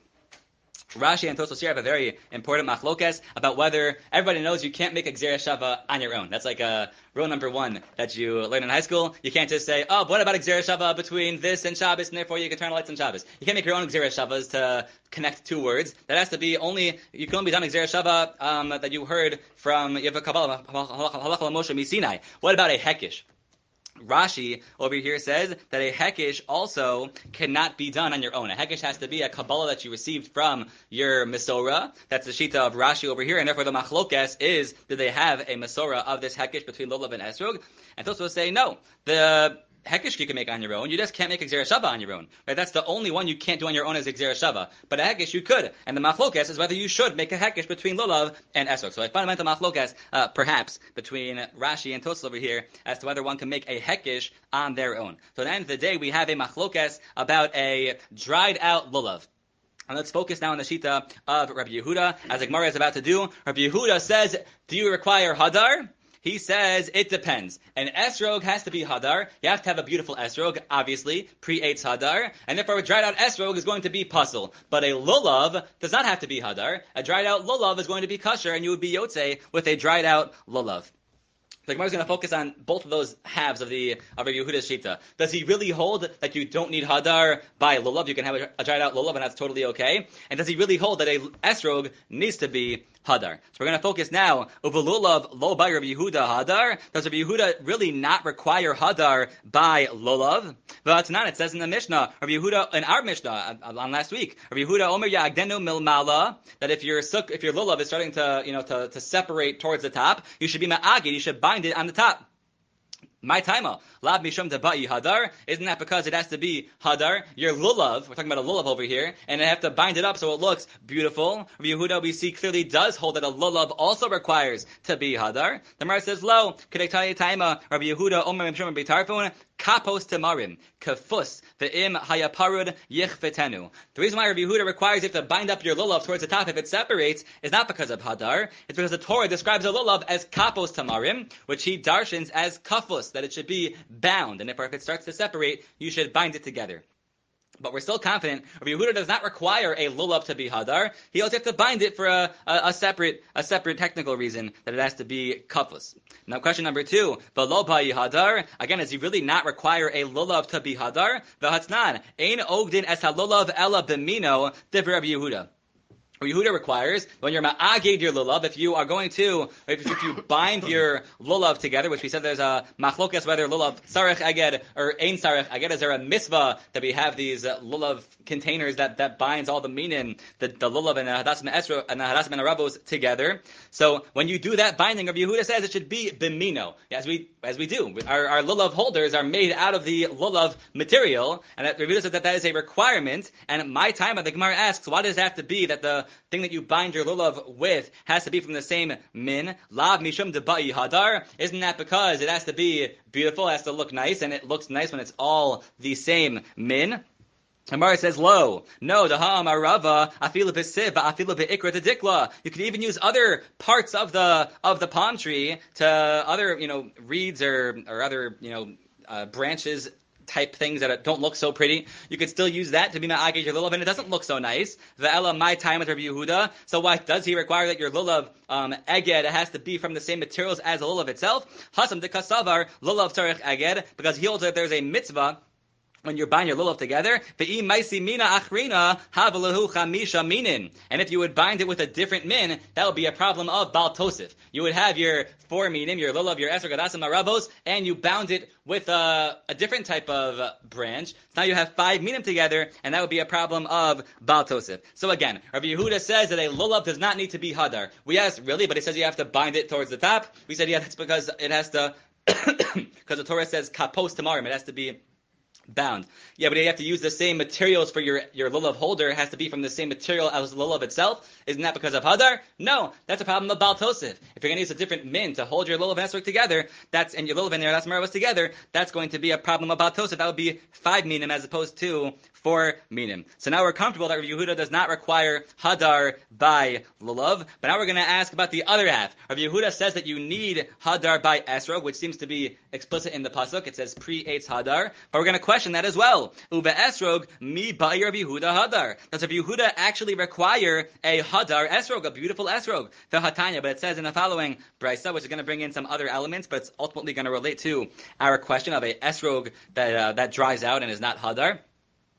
Rashi and Tosfos here have a very important machlokas about whether everybody knows you can't make a gzera shava on your own. That's like rule number one that you learn in high school. You can't just say, oh, what about a gzera shava between this and Shabbos, and therefore you can turn on lights on Shabbos. You can't make your own gzera shavas to connect two words. That has to be you can only be done a gzera shava that you heard from, you have a Kabbalah, Halacha Moshe Misinai. What about a hekish? Rashi over here says that a hekish also cannot be done on your own. A hekish has to be a Kabbalah that you received from your Mesorah. That's the Shita of Rashi over here, and therefore the Machlokes is, do they have a Mesorah of this hekish between Lulav and Esrog? And Tosfos say, no. The hekish you can make on your own. You just can't make a Gzera Shava on your own. Right? That's the only one you can't do on your own is a Gzera Shava. But a hekish you could. And the Machlokes is whether you should make a hekish between Lulav and Esrog. So a fundamental Machlokes, perhaps, between Rashi and Tosfos over here as to whether one can make a hekish on their own. So at the end of the day, we have a Machlokes about a dried out Lulav. And let's focus now on the Shita of Rabbi Yehuda, as the Gemara is about to do. Rabbi Yehuda says, do you require Hadar? He says, it depends. An esrog has to be hadar. You have to have a beautiful esrog, obviously, pre-eitz hadar. And therefore, a dried out esrog is going to be puzzle. But a lulav does not have to be hadar. A dried out lulav is going to be kosher, and you would be yotze with a dried out lulav. The Gemara is going to focus on both of those halves of Rabbi Yehuda's Shita. Does he really hold that you don't need hadar by lulav? You can have a dried out lulav, and that's totally okay. And does he really hold that a esrog needs to be hadar? So we're going to focus now. Uvalulav lo by Rabbi Yehuda hadar. Does Rabbi Yehuda really not require hadar by lulav? V'atnan, it says in the Mishnah, Rabbi Yehuda in our Mishnah on last week, Rabbi Yehuda Omer Yagdenu milmala, that if your lulav is starting to separate towards the top, you should be ma'agid. You should bind it on the top. My taima, lav mishum deba'i hadar. Isn't that because it has to be hadar? Your lulav, we're talking about a lulav over here, and I have to bind it up so it looks beautiful. Rabbi Yehuda, we see clearly does hold that a lulav also requires to be hadar. The Gemara says, lo, kedektayi taima, Rabbi Yehuda, omer mishum beitarfun, kapos temarim, kafus, ve'im hayaparud yichvetenu. The reason why Rabbi Yehuda requires you to bind up your lulav towards the top if it separates is not because of hadar. It's because the Torah describes a lulav as kapos temarim, which he darshans as kafus, that it should be bound, and if it starts to separate, you should bind it together. But we're still confident Rabbi Yehuda does not require a lulav to be hadar. He also has to bind it for a separate technical reason that it has to be kafus. Now, question number 2, v'lo ba'i hadar. Again, does he really not require a lulav to be hadar? V'hatznan ein ogdin es halulav ela b'mino divrei Rabbi Yehuda. Yehuda requires when you're ma'agid your lulav, if you you bind your lulav together, which we said there's a machlokas whether lulav sarech aged or ein sarech aged. Is there a mitzvah that we have these lulav containers that binds all the minin, the lulav and the hadasim esro and the hadasim and arabos together? So when you do that binding, Rabbi Yehuda says it should be bimino, as we do. Our lulav holders are made out of the lulav material, and Rabbi Yehuda says that is a requirement. And my time, the Gemara asks, why does it have to be that the thing that you bind your lulav with has to be from the same min? Lav mishum deba'i hadar. Isn't that because it has to be beautiful, it has to look nice, and it looks nice when it's all the same min? Gemara says, lo, no, daham arava afilu b'siv afilu be'ikra dikla. You could even use other parts of the palm tree to other reeds or other branches type things that don't look so pretty. You could still use that to be ma'agid your lulav, and it doesn't look so nice. Ve'ela my time with Rabbi Yehuda. So why does he require that your lulav eged has to be from the same materials as the lulav itself? Hasam de kasavar lulav tzarech eged, because he holds that there's a mitzvah when you're binding your lulav together, and if you would bind it with a different min, that would be a problem of Baal Tosif. You would have your 4 minim, your lulav, your esrog, hadasim, arabos, and you bound it with a different type of branch. So now you have 5 minim together, and that would be a problem of Baal Tosif. So again, Rabbi Yehuda says that a lulav does not need to be hadar. We asked, really? But he says you have to bind it towards the top. We said, yeah, that's because it has to, because the Torah says kapos tamarim, it has to be bound. Yeah, but you have to use the same materials for your lulav holder. It has to be from the same material as the lulav itself. Isn't that because of hadar? No, that's a problem of Baal Tosif. If you're going to use a different min to hold your lulav and esrog together, and your lulav and your hadasim arabos together, that's going to be a problem of Baal Tosif. That would be 5 minim as opposed to 4 minim. So now we're comfortable that Rabbi Yehuda does not require hadar by lulav. But now we're going to ask about the other half. Rabbi Yehuda says that you need hadar by esrog, which seems to be explicit in the pasuk. It says pre-eitz hadar. But we're going to question that as well. Uve esrog mi by Rabbi Yehuda hadar. Does Rabbi Yehuda actually require a hadar esrog, a beautiful esrog? The hatanya, but it says in the following brisa, which is going to bring in some other elements, but it's ultimately going to relate to our question of a esrog that dries out and is not hadar.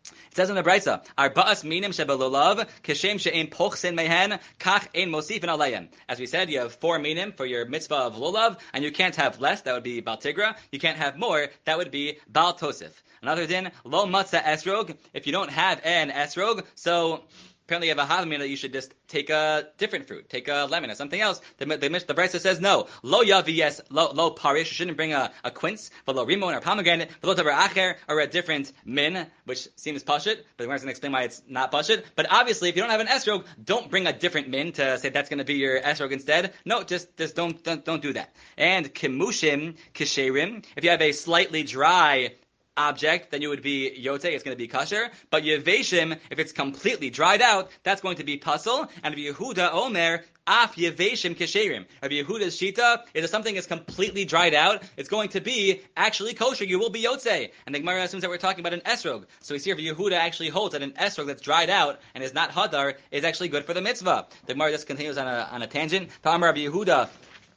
It says in the Brisa, Arba'as minim shebelulav, kishem she'en pochsin mehen, kach ein mosifin alayim. As we said, you have 4 minim for your mitzvah of lulav, and you can't have less, that would be Bal Tigra. You can't have more, that would be Bal Tosif. Another din, lo matzah esrog, if you don't have an esrog, so apparently you have a havamina that you should just take a different fruit, take a lemon or something else. The Brisa says no. Lo yavi yes, lo parish, you shouldn't bring a quince, but lo rimon or pomegranate, but lo davar acher, or a different min, which seems pashut, but the Gemara is going to explain why it's not pashut. But obviously, if you don't have an esrog, don't bring a different min to say that's going to be your esrog instead. No, just don't do that. And kimushim, kisherim, if you have a slightly dry object, then you would be yote, it's going to be kasher. But yeveshim, if it's completely dried out, that's going to be pasul. And Yehuda Omer, af yeveshim kesherim. Yehuda's shita is if something is completely dried out, it's going to be actually kosher. You will be yotze. And the Gemara assumes that we're talking about an esrog. So we see if Yehuda actually holds that an esrog that's dried out and is not hadar is actually good for the mitzvah. The Gemara just continues on a tangent. Ta'amar Rabbi Yehuda.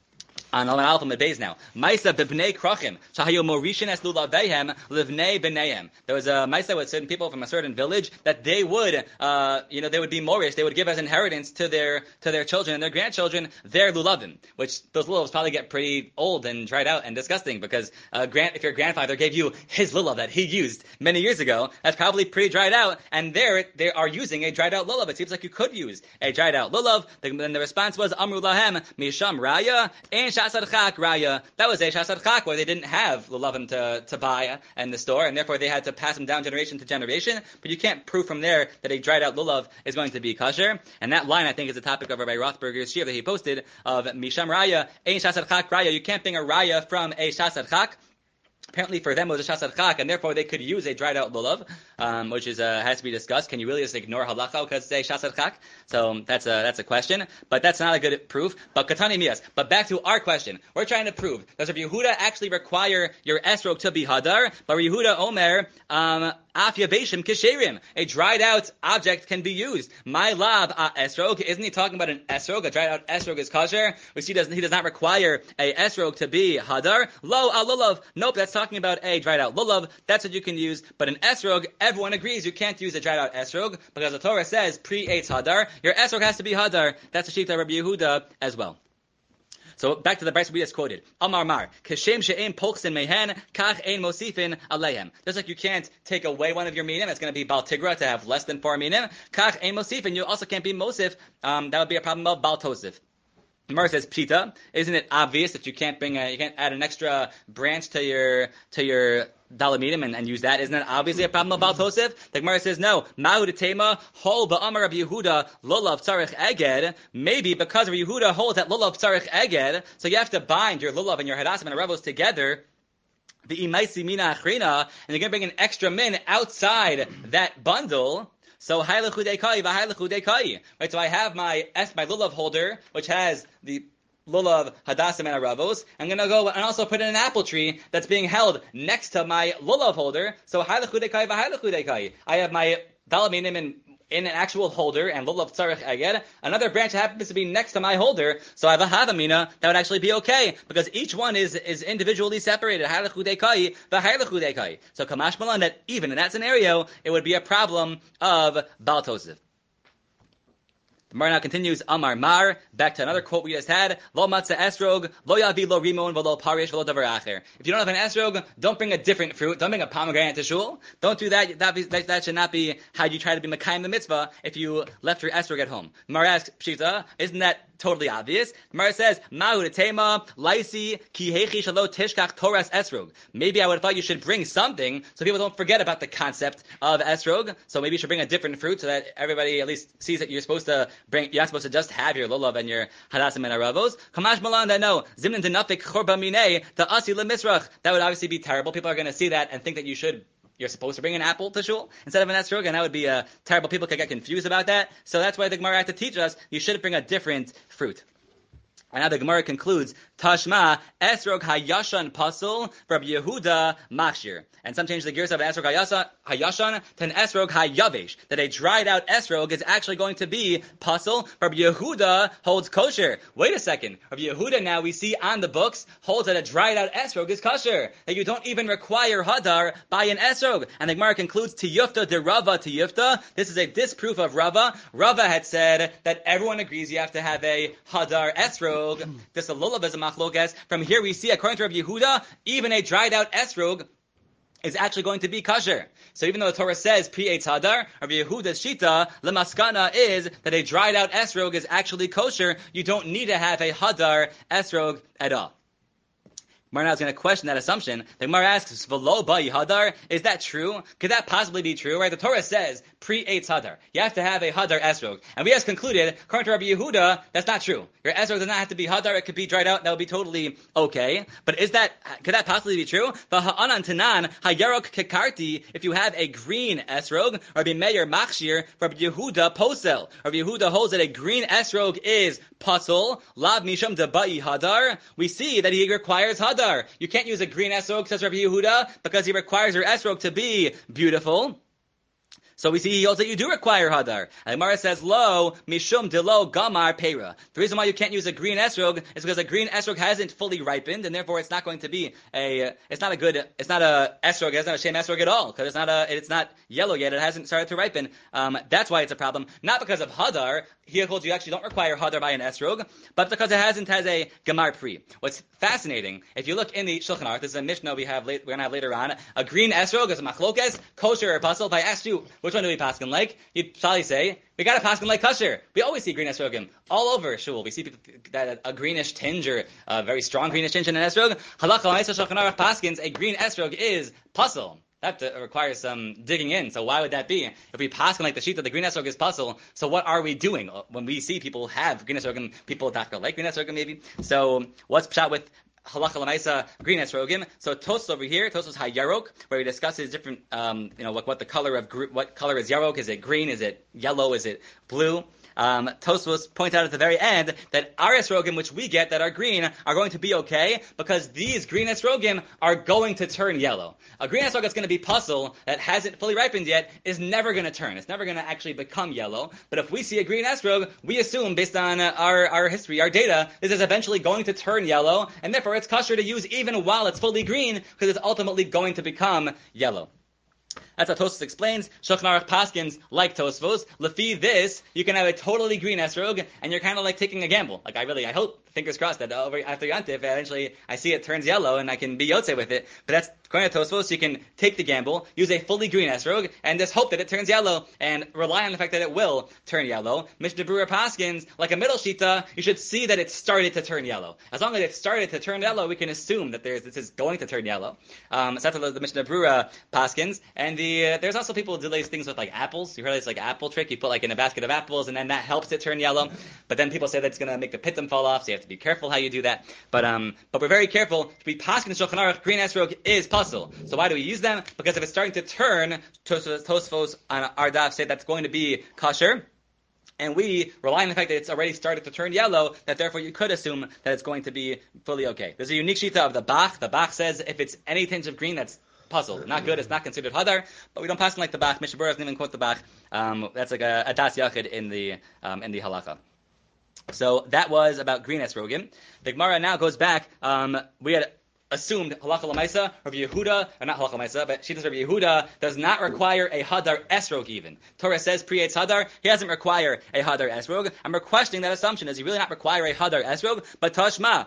On Alan Alpha Medbeis now. Maisa b'bnei krachim. Shahayu morishin es lulavehem livnei b'neihem. There was a Maisa with certain people from a certain village that they would, they would be morish. They would give as inheritance to their children and their grandchildren their lulavim. Which those lulavs probably get pretty old and dried out and disgusting because if your grandfather gave you his lulav that he used many years ago, that's probably pretty dried out. And they are using a dried out lulav. It seems like you could use a dried out lulav. Then the response was Amru lahem misham raya and Shasad Chak Raya. That was a Shasad Chak where they didn't have lulavim to buy in the store, and therefore they had to pass them down generation to generation. But you can't prove from there that a dried out lulav is going to be kosher. And that line, I think, is the topic of Rabbi Rothberger's shir that he posted of Misham Raya, Ein Shasad Chak Raya. You can't bring a Raya from a Shasad Chak. Apparently for them it was a shasad chak, and therefore they could use a dried out lulav, which is has to be discussed. Can you really just ignore halacha because it's a shasad chak? So that's a question, but that's not a good proof. But katani mias. But back to our question, we're trying to prove does Rabbi Yehuda actually require your esrog to be hadar? But Rabbi Yehuda Omer af yaveshim kisherim. A dried out object can be used. My lab esrog. Isn't he talking about an esrog? A dried out esrog is kosher. We see he does not require a esrog to be hadar. Lo al lulav. Nope, that's talking about a dried out lulav. That's what you can use. But an esrog, everyone agrees you can't use a dried out esrog because the Torah says pre-eitz hadar. Your esrog has to be hadar. That's the shita of Rabbi Yehuda as well. So back to the Brisa we just quoted. Amar Mar, Keshem she'en pochsin mehen, kach ein mosifin aleihem. Just like you can't take away one of your minim, it's going to be Bal Tigra to have less than 4 minim. Kach ein mosifin, you also can't be mosif. That would be a problem of Bal Tosif. Gemara says pshita. Isn't it obvious that you can't add an extra branch to your dalamidim and use that? Isn't that obviously a problem about Tosef? The Gemara says no. Ma'ud tema hol ba'amar Rabbi Yehuda lulav tzarich eged. Maybe because Rabbi Yehuda holds that lulav tzarich eged, so you have to bind your lulav and your hadasim and ravos together. The imaisi mina achrina, and you're going to bring an extra min outside that bundle. So right? So I have my lulav holder, which has the lulav hadasim and aravos. I'm gonna go and also put in an apple tree that's being held next to my lulav holder. So I have my dalaminim in an actual holder and lulav tzarich eged. Another branch happens to be next to my holder, so I have a havamina that would actually be okay because each one is individually separated. So kamash malan that even in that scenario it would be a problem of Bal Tosef. The Gemara now continues, Amar Mar, back to another quote we just had, Lo matzah esrog, lo yavi lo rimon, v'lo parish, v'lo davar acher. If you don't have an esrog, don't bring a different fruit, don't bring a pomegranate to shul. Don't do that, that should not be how you try to be Mekayim the mitzvah if you left your esrog at home. Gemara asks, Pshita, isn't that totally obvious? Gemara says, Ma'u tema laisi ki hechi shalo tishkach toras esrog. Maybe I would have thought you should bring something so people don't forget about the concept of esrog. So maybe you should bring a different fruit so that everybody at least sees that you're not supposed to just have your lulav and your hadasim and aravos. Kamash malan that no zimnin denafik chorba minei the asi lemisrach. That would obviously be terrible. People are going to see that and think that you're supposed to bring an apple to shul instead of an esrog, and that would be terrible. People could get confused about that. So that's why the Gemara had to teach us you should bring a different fruit. And now the Gemara concludes, Tashma, Esrog Hayashan Pasul, Rabbi Yehuda Machshir. And some change the gears of an Esrog Hayashan to an Esrog Hayavesh. That a dried out Esrog is actually going to be Pasul. Rabbi Yehuda holds kosher. Wait a second. Rabbi Yehuda now we see on the books holds that a dried out Esrog is kosher. That you don't even require Hadar by an Esrog. And the Gemara concludes, Tiyufta de Rava Tiyufta. This is a disproof of Rava. Rava had said that everyone agrees you have to have a Hadar Esrog. This a lulav is a machlokas. From here we see, according to Rabbi Yehuda, even a dried out esrog is actually going to be kosher. So even though the Torah says pre-eitz hadar, Rabbi Yehuda's shita, lemaskana, is that a dried out esrog is actually kosher. You don't need to have a hadar esrog at all. Gemara now is going to question that assumption. The Gemara asks, "V'lo ba'i hadar." Is that true? Could that possibly be true? Right? The Torah says pre-eitz hadar. You have to have a hadar esrog, and we have concluded, according to Rabbi Yehuda, that's not true. Your esrog does not have to be hadar; it could be dried out. That would be totally okay. But could that possibly be true? V'ha'anan tanan hayarok kekarti. If you have a green esrog, Rabbi Meir Machshir, Rabbi Yehuda posel. Rabbi Yehuda holds that a green esrog is pasul lav misham deba'i hadar. We see that he requires hadar. You can't use a green esrog, says Rabbi Yehuda, because he requires your esrog to be beautiful. So we see he holds that you do require hadar. And Gemara says, lo, mishum de lo gamar pera. The reason why you can't use a green esrog is because a green esrog hasn't fully ripened, and therefore it's not going to be it's not a esrog, it's not a shem esrog at all, because it's not yellow yet, it hasn't started to ripen. That's why it's a problem. Not because of hadar. He holds you actually don't require hadar by an esrog, but because it has a gamar pri. What's fascinating, if you look in the Shulchan Aruch, this is a Mishnah we're going to have later on, a green esrog is a machlokes, kosher or pasul. If I asked you, which one do we paskin like? You'd probably say, we got to paskin like kosher. We always see green esrogim all over shul. We see people that a greenish tinge or a very strong greenish tinge in an esrog. Halacha l'maisa Shulchan Aruch paskins, a green esrog is pasul. That requires some digging in. So why would that be? If we paskin like the sheet that the green esrog is pasul, so what are we doing when we see people have green esrogim? People that like green esrogim maybe. So what's pshat with halacha l'maisa green esrogim? So Tosfos over here, Tosfos hayarok, where he discusses different, what the color of what color is yarok? Is it green? Is it yellow? Is it blue? Tosfos points out at the very end that our esrogim, which we get that are green, are going to be okay because these green esrogim are going to turn yellow. A green esrog that's going to be pasul that hasn't fully ripened yet is never going to turn. It's never going to actually become yellow. But if we see a green esrog, we assume based on our history, our data, this is eventually going to turn yellow, and therefore it's kosher to use even while it's fully green because it's ultimately going to become yellow. That's how Tosfos explains. Shulchan Aruch paskins like Tosfos. Lefi this, you can have a totally green esrog, and you're kind of like taking a gamble. Like I hope, fingers crossed, that after Yantif, eventually I see it turns yellow and I can be yotze with it. But that's according to Tosfos. You can take the gamble, use a fully green esrog, and just hope that it turns yellow, and rely on the fact that it will turn yellow. Mishnah Berurah paskins, like a middle shita, you should see that it started to turn yellow. As long as it started to turn yellow, we can assume that this is going to turn yellow. So that's the Mishnah Berurah paskins, and there's also people who do these things with like apples. You heard this like apple trick? You put like in a basket of apples, and then that helps it turn yellow. But then people say that it's going to make the pitum fall off, so you have to be careful how you do that. But we're very careful. To be paskin Shulchan Aruch, green esrog is pasul. So why do we use them? Because if it's starting to turn, Tosfos on our daf say that's going to be kosher. And we rely on the fact that it's already started to turn yellow, that therefore you could assume that it's going to be fully okay. There's a unique shita of the Bach. The Bach says if it's any tinge of green, that's puzzle. Not good, it's not considered hadar, but we don't pass like the Bach. Mishnah Berurah doesn't even quote the Bach. That's like a das yachid in the halacha. So that was about green esrogim. The Gemara now goes back. We had assumed halacha l'maisa, Rabbi Yehuda, or not halacha l'maisa, but Shittas Rabbi Yehuda does not require a hadar esrog even. Torah says pre-eitz hadar, he doesn't require a hadar esrog. And we're questioning that assumption. Does he really not require a hadar esrog? But tashma,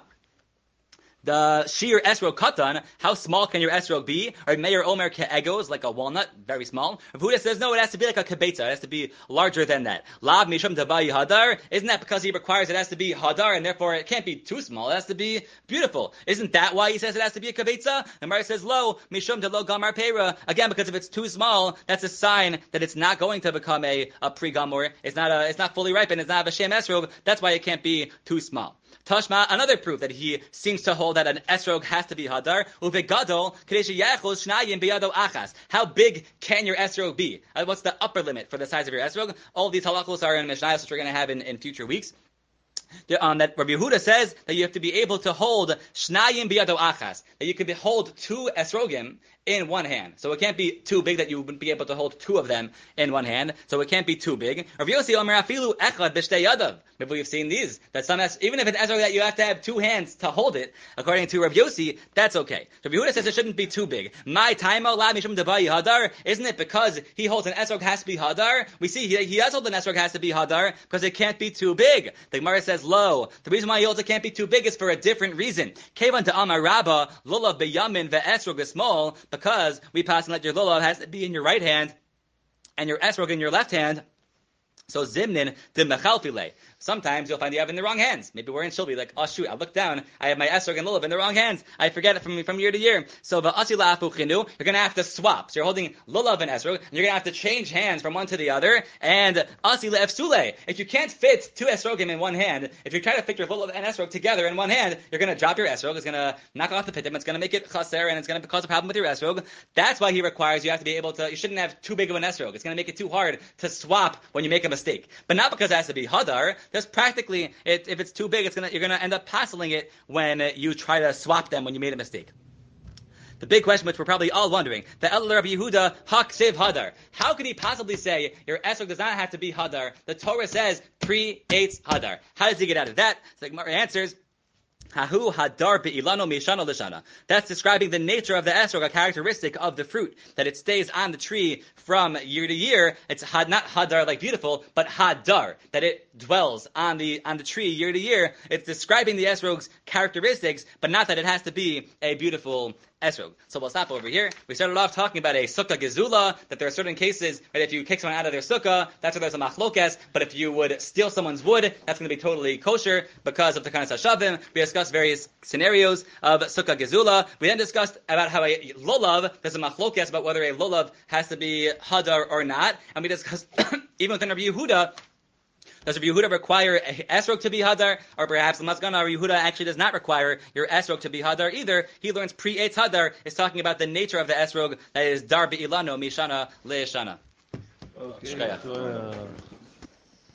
the sheer esrog katan, how small can your esrog be? Or Meir Omer ke'egos, like a walnut, very small. Rav Huda says, no, it has to be like a kibetza, it has to be larger than that. Lav mishum davai hadar, isn't that because he requires it has to be hadar, and therefore it can't be too small, it has to be beautiful. Isn't that why he says it has to be a kibetza? The Gemara says, lo, mishum de lo gamar pera, again, because if it's too small, that's a sign that it's not going to become a pre-gamor, it's not fully ripe, and it's not a shem esrog, that's why it can't be too small. Tashma, another proof that he seems to hold that an esrog has to be hadar. Uvegadol kadesh yechos shnayim biyado achas. How big can your esrog be? What's the upper limit for the size of your esrog? All of these halachos are in Mishnayos, which we're going to have in future weeks. that Rabbi Yehuda says that you have to be able to hold shnayim biyado achas, that you could hold 2 esrogim in one hand. So it can't be too big that you wouldn't be able to hold 2 of them in one hand. So it can't be too big. Rabbi Yossi Omer afilu echad b'shtei yadav. Maybe you've seen these. That even if it's esrog that you have to have 2 hands to hold it, according to Rabbi Yossi, that's okay. Rabbi Yehuda says it shouldn't be too big. My time mishum debayi hadar. Isn't it because he holds an esrog has to be hadar? We see he does hold an esrog has to be hadar because it can't be too big. The Gemara says lo. The reason why he holds it can't be too big is for a different reason. Kevan to Amar Rabba lulav beyamin ve'esrog is small, because we pass and let your lulav has to be in your right hand and your esrog in your left hand. So zimnin de mechalfile. Sometimes you'll find you have it in the wrong hands. Maybe we're in Shilby, like, oh shoot, I look down, I have my esrog and lulav in the wrong hands. I forget it from year to year. So v'asi la'afu chinu, you're going to have to swap. So you're holding lulav and esrog, and you're going to have to change hands from one to the other. And asi le'efsule. If you can't fit 2 esrogim in one hand, if you try to fit your lulav and esrog together in one hand, you're going to drop your esrog. It's going to knock off the pitim. It's going to make it chaser, and it's going to cause a problem with your esrog. That's why he requires you have to be able to. You shouldn't have too big of an esrog. It's going to make it too hard to swap when you make a mistake. But not because it has to be hadar. Just practically. If it's too big, you're gonna end up passing it when you try to swap them when you made a mistake. The big question, which we're probably all wondering, the Elul Rabbi Yehuda Haksiv Hadar. How could he possibly say your esrog does not have to be Hadar? The Torah says pre-8 Hadar. How does he get out of that? So the Gemara answers, Hahu hadar be'ilano mishana l'shana. That's describing the nature of the esrog, a characteristic of the fruit, that it stays on the tree from year to year. It's not hadar like beautiful, but hadar, that it dwells on the tree year to year. It's describing the esrog's characteristics, but not that it has to be a beautiful esrog. So we'll stop over here. We started off talking about a sukkah gezula, that there are certain cases where if you kick someone out of their sukkah, that's where there's a machlokes, but if you would steal someone's wood, that's going to be totally kosher because of the kind of shavim. We discussed various scenarios of sukkah gezula. We then discussed about how a lulav, there's a machlokes about whether a lulav has to be hadar or not, and we discussed even within Rabbi Yehuda, does Rabbi Yehuda require a esrog to be hadar, or perhaps the Maskana Rabbi Yehuda actually does not require your esrog to be hadar either? He learns pre-eitz hadar is talking about the nature of the esrog that is dar be'ilano mishana le'eshana. Okay.